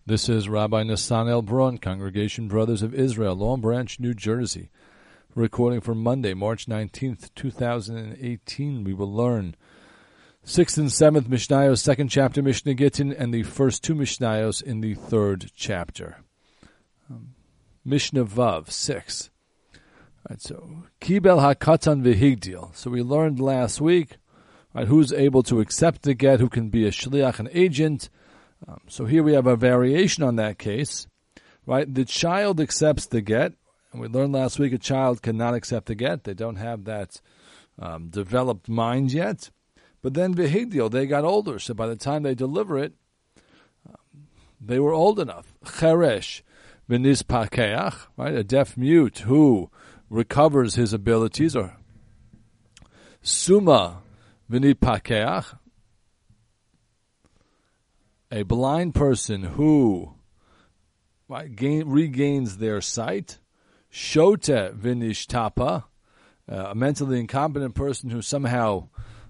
This is Rabbi Nassan Braun, Congregation Brothers of Israel, Long Branch, New Jersey. Recording for Monday, March 19th, 2018. We will learn 6th and 7th Mishnayos, 2nd chapter Mishnah Gittin, and the first two Mishnayos in the 3rd chapter. Mishnah Vav, 6. Right, so, Kibel HaKatan V'Higdil. So we learned last week, right, who's able to accept the get, who can be a shliach, an agent. So here we have a variation on that case, right? The child accepts the get, and we learned last week a child cannot accept the get. They don't have that developed mind yet. But then v'higdil, they got older, so by the time they deliver it, they were old enough. Cheresh v'nis pakeach, right? A deaf mute who recovers his abilities, or suma v'ni pakeach, a blind person who regains their sight. Shote v'nishtapa, a mentally incompetent person who somehow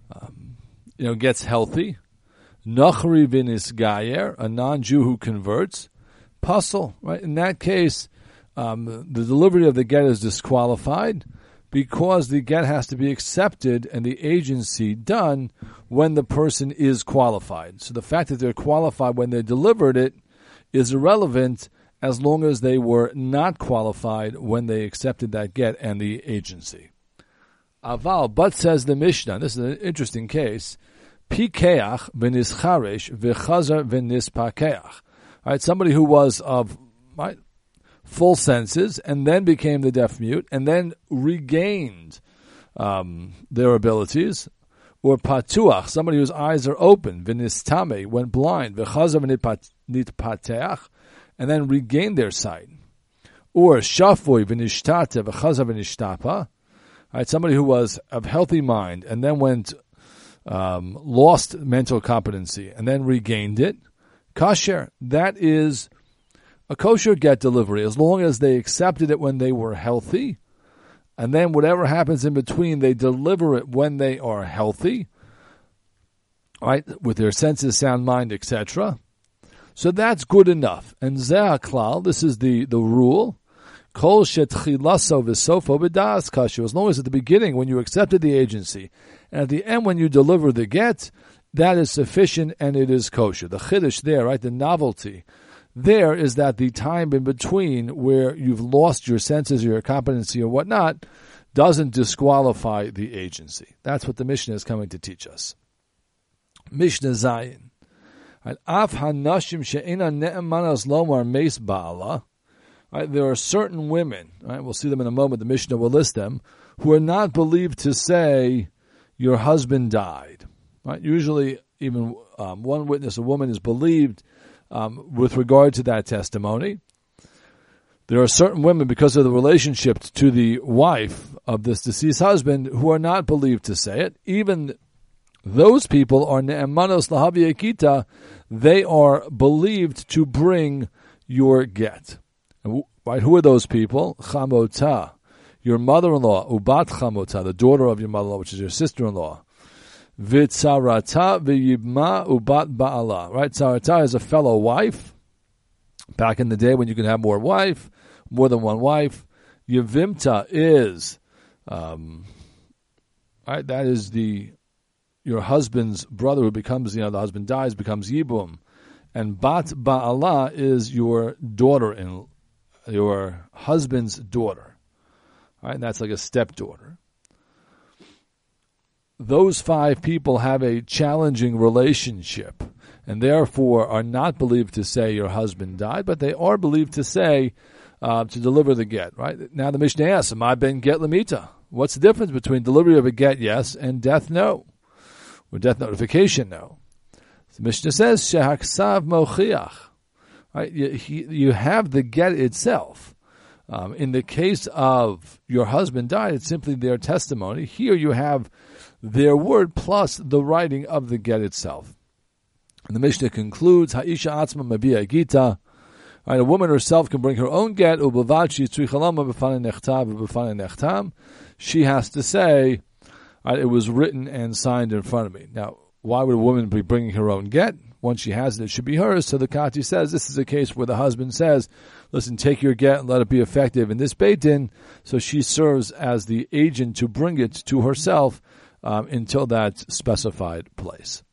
gets healthy. Nachri v'nisgayer, a non-Jew who converts. Puzzle, right? In that case, the delivery of the get is disqualified because the get has to be accepted and the agency done when the person is qualified. So the fact that they're qualified when they delivered it is irrelevant as long as they were not qualified when they accepted that get and the agency. Aval, but says the Mishnah, this is an interesting case, Pikeach v'nischaresh v'chazar v'nispakeach. Right, somebody who was of full senses and then became the deaf mute and then regained their abilities. Or patuach, somebody whose eyes are open, v'nistame, went blind, v'chazar v'nitpateach, and then regained their sight. Or shafoi v'nishtate, v'chazar v'nishtapa, right, somebody who was of healthy mind and then went lost mental competency and then regained it. Kasher, that is a kosher get delivery, as long as they accepted it when they were healthy, and then whatever happens in between, they deliver it when they are healthy, right, with their senses, sound mind, etc. So that's good enough. And zeh klal, this is the rule, kol shetchilaso v'sofo b'das kasher, as long as at the beginning, when you accepted the agency, and at the end when you deliver the get, that is sufficient and it is kosher. The chiddush there, right, the novelty there is that the time in between where you've lost your senses or your competency or whatnot doesn't disqualify the agency. That's what the Mishnah is coming to teach us. Mishnah Zayin. Af hanashim she'ena ne'emanas lomar meis ba'ala. There are certain women, right, we'll see them in a moment, the Mishnah will list them, who are not believed to say, your husband died. Right? Usually, even one witness, a woman, is believed with regard to that testimony. There are certain women, because of the relationship to the wife of this deceased husband, who are not believed to say it. Even those people are ne'emanos lahavi ekita. They are believed to bring your get. Right? Who are those people? Chamota, your mother-in-law, ubat chamota, the daughter of your mother-in-law, which is your sister-in-law. V'tzarata v'yibma ubat ba'ala. Right? Tzarata is a fellow wife. Back in the day when you could have more than one wife. Yevimta is, right? That is your husband's brother who becomes, the husband dies, becomes yibum. And bat ba'ala is your your husband's daughter. Right? And that's like a stepdaughter. Those 5 people have a challenging relationship and therefore are not believed to say your husband died, but they are believed to say, to deliver the get, right? Now the Mishnah asks, am I ben get lamita? What's the difference between delivery of a get, yes, and death, no? Or death notification, no? The Mishnah says, shehaksav mochiach. Right? You have the get itself. In the case of your husband died, it's simply their testimony. Here you have their word plus the writing of the get itself. And the Mishnah concludes, Ha'isha atzma mabia gita. Right, a woman herself can bring her own get. She has to say, right, it was written and signed in front of me. Now, why would a woman be bringing her own get? once she has it, it should be hers. So the Kati says this is a case where the husband says, listen, take your get and let it be effective in this Beit Din. So she serves as the agent to bring it to herself until that specified place.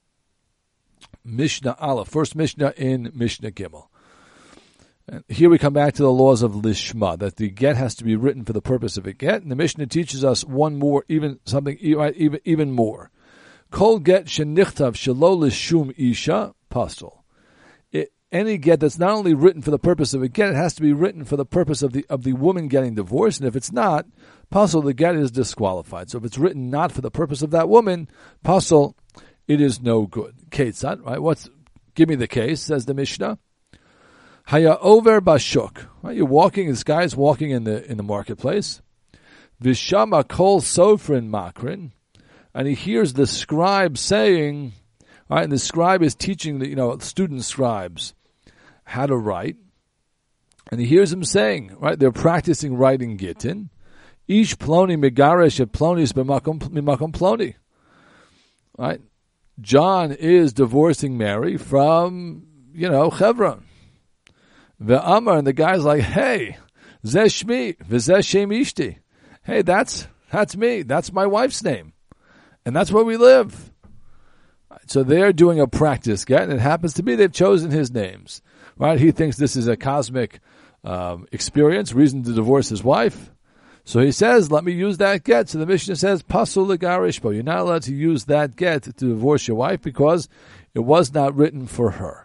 Mishnah Aleph, first Mishnah in Mishnah Gimel. And here we come back to the laws of Lishma, that the get has to be written for the purpose of a get. And the Mishnah teaches us one more, even more. Kol get shenichtav shelo lishum isha pasol. Any get that's not only written for the purpose of a get, it has to be written for the purpose of the woman getting divorced. And if it's not, pasol, the get is disqualified. So if it's written not for the purpose of that woman, pasol, it is no good. Ketzad, right? Give me the case, says the Mishnah. Haya over bashuk. Right? You're walking, this guy's walking in the marketplace. Vishama kol sofrin makrin. And he hears the scribe saying, right, and the scribe is teaching student scribes how to write. And he hears him saying, right, they're practicing writing Gittin. Ish ploni megaresh et plonis b'makom ploni. Right? John is divorcing Mary from, Hebron. Ve'amar, and the guy's like, hey, zeh shmi, v'zeh shem ishti. Hey, that's me. That's my wife's name. And that's where we live. So they're doing a practice get, and it happens to be they've chosen his names. Right? He thinks this is a cosmic experience, reason to divorce his wife. So he says, let me use that get. So the Mishnah says, pasul legarishbo. You're not allowed to use that get to divorce your wife because it was not written for her.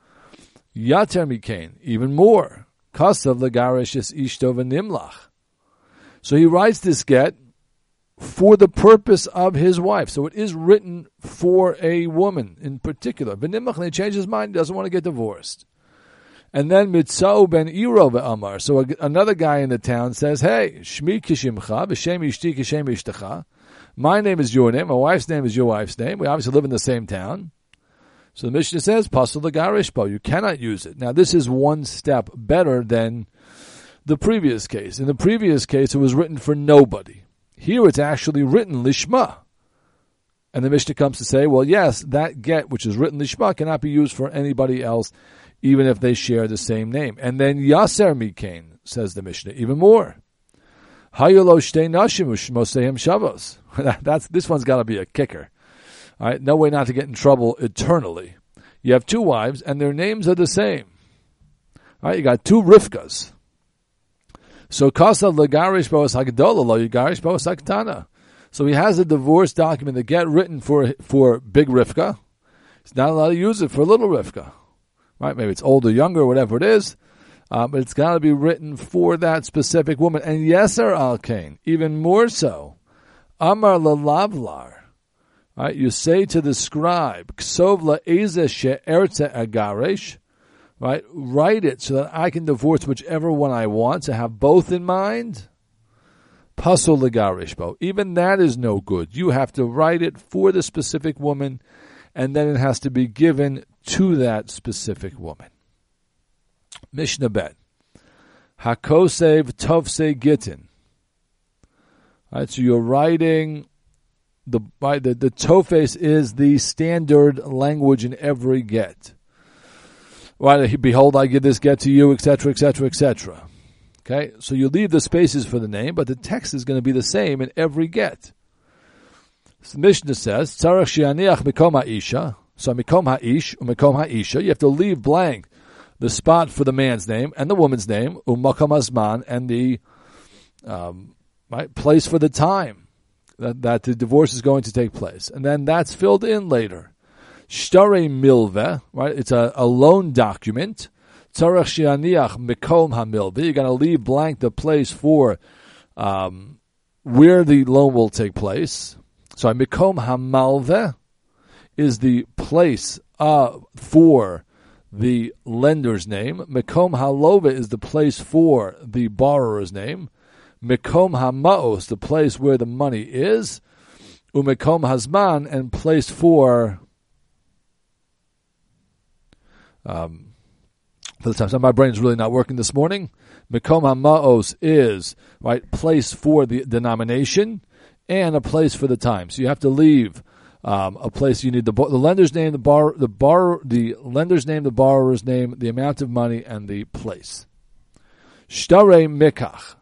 Yater mikain, even more. Kasav legarish is ishto v'nimlach. So he writes this get for the purpose of his wife. So it is written for a woman in particular. V'nimlach, and he changes his mind, he doesn't want to get divorced. And then Mitzau ben Iro ve'amar. So another guy in the town says, hey, Shmi kishimcha, v'shem ishti kishem ishtecha. My name is your name, my wife's name is your wife's name. We obviously live in the same town. So the Mishnah says, Pasul legarishbo, you cannot use it. Now this is one step better than the previous case. In the previous case, it was written for nobody. Here it's actually written Lishma. And the Mishnah comes to say, well, yes, that get, which is written Lishma, cannot be used for anybody else, even if they share the same name. And then Yaser Mikain, says the Mishnah, even more. Hayolo shtei nashim u'shmosehem shavos. This one's got to be a kicker. All right, no way not to get in trouble eternally. You have two wives, and their names are the same. All right, you got two Rivkas. So Kasav legarish bo'as hagdola lo yigarish bo'as haktana. So he has a divorce document that get written for big Rivka. He's not allowed to use it for little Rivka. Right? Maybe it's older, younger, whatever it is. But it's got to be written for that specific woman. And Yeser al-Kain, even more so. Amar lalavlar. Right? You say to the scribe, Ksov la'ezeh she'ertze agaresh. Right? Write it so that I can divorce whichever one I want, to have both in mind. Pasul legarishbo. Even that is no good. You have to write it for the specific woman, and then it has to be given to that specific woman. Mishnah Bet. Hakosev tovse gittin. Right, so you're writing the tofes is the standard language in every get. Right, behold, I give this get to you, etc., etc., etc. Okay, so you leave the spaces for the name, but the text is going to be the same in every get. So the Mishnah says, Tzarech she'aniach mikom ha'isha. So mikom ha'ish, u'mikom ha'isha. You have to leave blank the spot for the man's name and the woman's name, u'makom hazman, and the place for the time that the divorce is going to take place. And then that's filled in later. Shtare milveh, right? It's a loan document. Tzarech she'aniach mikom ha'milveh. You're going to leave blank the place for where the loan will take place. So mikom ha'malveh is the place for the lender's name. Mikom ha'loveh is the place for the borrower's name. Mikom ha'ma'os, the place where the money is. Umikom hazman, and place for the time. So my brain's really not working this morning. Mikom ha'ma'os is place for the denomination and a place for the time. So you have to leave a place you need the lender's name, the lender's name, the borrower's name, the amount of money, and the place. Shtare mikach.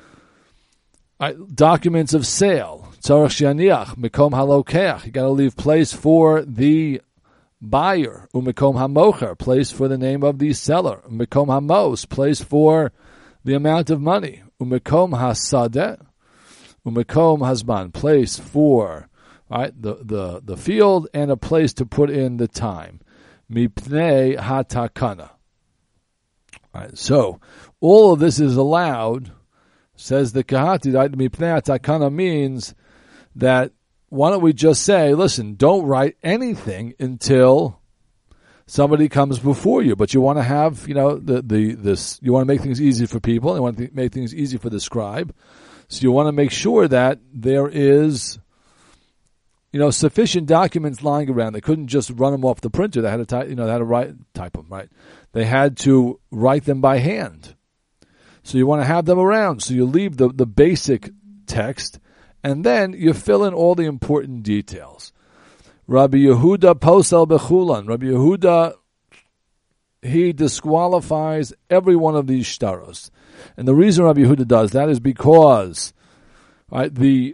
Documents of sale. Tzarech sheniach mikom halokeach. You got to leave place for the buyer. Umikom hamocher, place for the name of the seller. Umikom hamos, place for the amount of money. Umikom hasadeh. Umikom hasman, place for the field and a place to put in the time. Mipnei hatakana. So all of this is allowed. Says the Kahati, Mipnei hatakana means that why don't we just say, listen, don't write anything until somebody comes before you. But you want to have, you want to make things easy for people. You want to make things easy for the scribe. So you want to make sure that there is, sufficient documents lying around. They couldn't just run them off the printer. They had to type them, right? They had to write them by hand. So you want to have them around. So you leave the basic text, and then you fill in all the important details. Rabbi Yehuda posel bechulan. Rabbi Yehuda, he disqualifies every one of these shtaros. And the reason Rabbi Yehuda does that is because the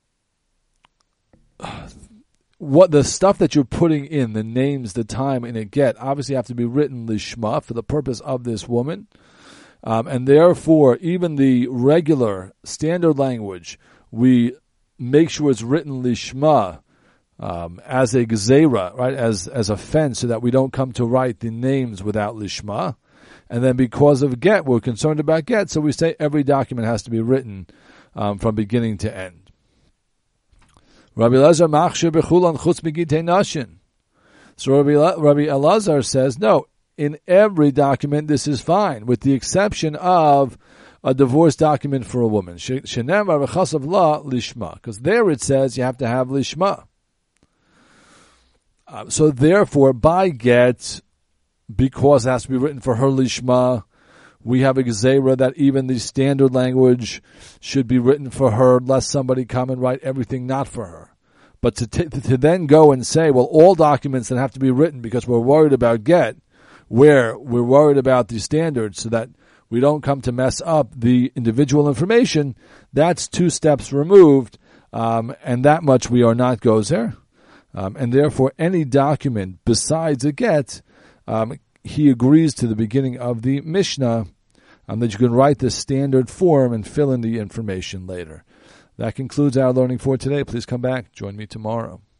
stuff that you're putting in, the names, the time, and a get, obviously have to be written lishma for the purpose of this woman. And therefore, even the regular standard language, we make sure it's written lishma as a gzeira, right, as a fence, so that we don't come to write the names without lishma. And then because of get, we're concerned about get, so we say every document has to be written from beginning to end. Rabbi Elazar machshir bechulan chutz migitei nashin. So Rabbi Elazar says, no, in every document this is fine, with the exception of a divorce document for a woman. Shenemar v'chasav la lishma, because there it says you have to have lishma. So therefore, by get, because it has to be written for her lishma, we have a gzeira that even the standard language should be written for her, lest somebody come and write everything not for her. But to then go and say, well, all documents that have to be written because we're worried about get, where we're worried about the standards so that we don't come to mess up the individual information, that's 2 steps removed, and that much we are not gozer. And therefore, any document besides a get, he agrees to the beginning of the Mishnah that you can write the standard form and fill in the information later. That concludes our learning for today. Please come back. Join me tomorrow.